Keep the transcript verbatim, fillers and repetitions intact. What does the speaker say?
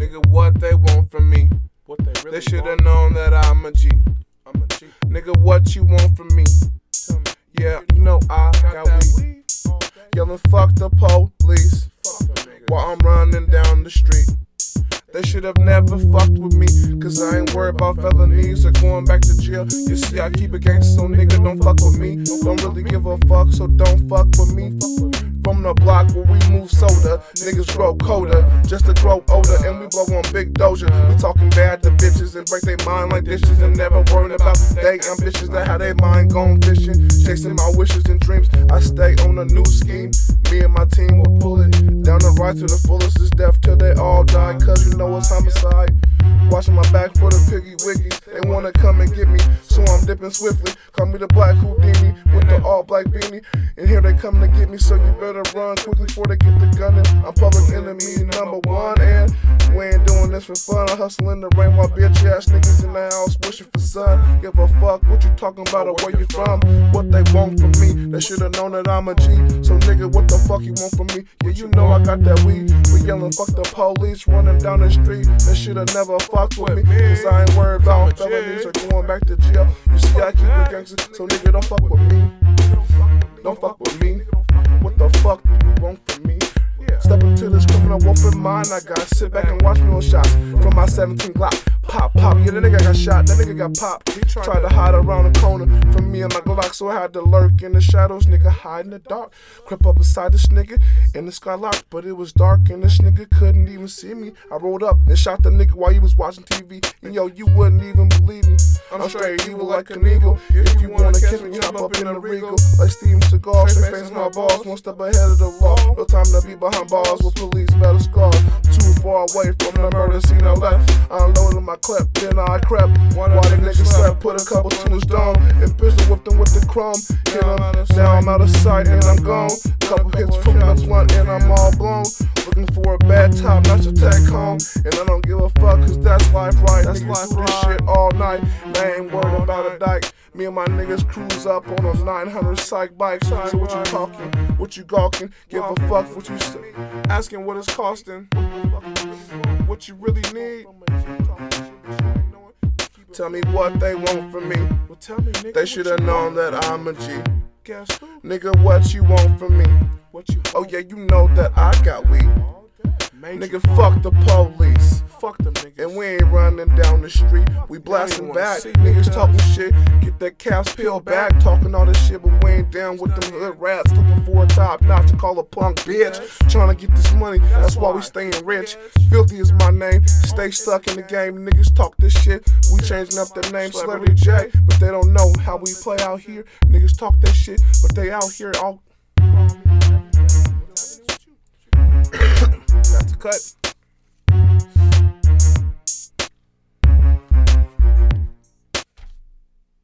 Nigga, what they want from me? What they really They should've known that I'm a G. I'm a G. Nigga, what you want from me? Tell me. Yeah, you know I Got got that weed. weed all day. Yelling fuck the police Fuck them niggas. while I'm running down the street. They should've never fucked with me, cause I ain't worried about felonies or going back to jail. You see, I keep it gangsta, so nigga don't fuck with me. Don't really give a fuck, so don't fuck with me. From the block where we move soda, niggas grow colder, just to grow older, and we blow on big doja. We talking bad to bitches and break their mind like dishes, and never worrying about they ambitious that how they mind gone fishing, chasing my wishes and dreams. I stay on a new scheme. Me and my team will pull it down the right to the fullest, is death till they all die. Cause you know it's homicide. Watching my back for the piggy wiggies. They wanna come and get me, so I'm dipping swiftly. Call me the black Houdini with the all black beanie. And here they come to get me, so you better run quickly before they get the gun in. I'm public enemy number one, and we ain't doing this for fun. I hustle in the rain while bitch ass niggas in the house wishing for sun. Give a fuck what you talking about or where you from. What they want from me, they should've known that I'm a G. So nigga, what the fuck you want from me? Yeah, you know I got that weed. We yelling fuck the police running down the street. They should've never fucked with me, cause I ain't worried about felonies or going back to jail. You see, I keep it gangsta, so nigga don't fuck with me. Don't fuck with me. What the fuck do you want from me? Step into this criminal open mind I got. Sit back and watch me on shots from my seventeen Glock. Pop, pop, yeah, that nigga got shot, that nigga got popped. He tried to hide around the corner from me and my Glock, so I had to lurk in the shadows, nigga, hide in the dark. Crept up beside this nigga in the skylock, but it was dark and this nigga couldn't even see me. I rolled up and shot the nigga while he was watching T V, and yo, you wouldn't even believe me. I'm straight evil like an eagle. If you wanna catch me, hop up in a Regal like Steven Seagal, straight face my balls, one step ahead of the law. No time to be behind bars with police battle scars. Too far away from the murder scene I left. I unloaded my clip, then I crept while the niggas slept. Put a couple to his dome and pistol whipped him with the chrome. Hit him, now I'm out of sight and I'm gone. Couple hits from the blunt and I'm all blown. Looking for a bad top, not to take home. And I don't give a fuck, cause that's life right. That's life do this shit all night. I ain't worried about a dyke. Me and my niggas cruise up on a nine hundred psych bike. So what you talking? What you gawking? Give a fuck what you say. Asking what it's costing. What you really need? Tell me what they want from me. They should've known that I'm a G. Nigga, what you want from me? Oh yeah, you know that I got weed. Nigga, fuck the police. Fuck them niggas. And we ain't running down the street, we blasting back. Niggas talking shit, get their caps peeled back. Talking all this shit, but we ain't down with them hood rats. Looking for a top notch to call a punk bitch. Trying to get this money, that's why we staying rich. Filthy is my name, stay stuck in the game. Niggas talk this shit, we changing up their name, Celebrity J. But they don't know how we play out here. Niggas talk that shit, but they out here all. That's a cut.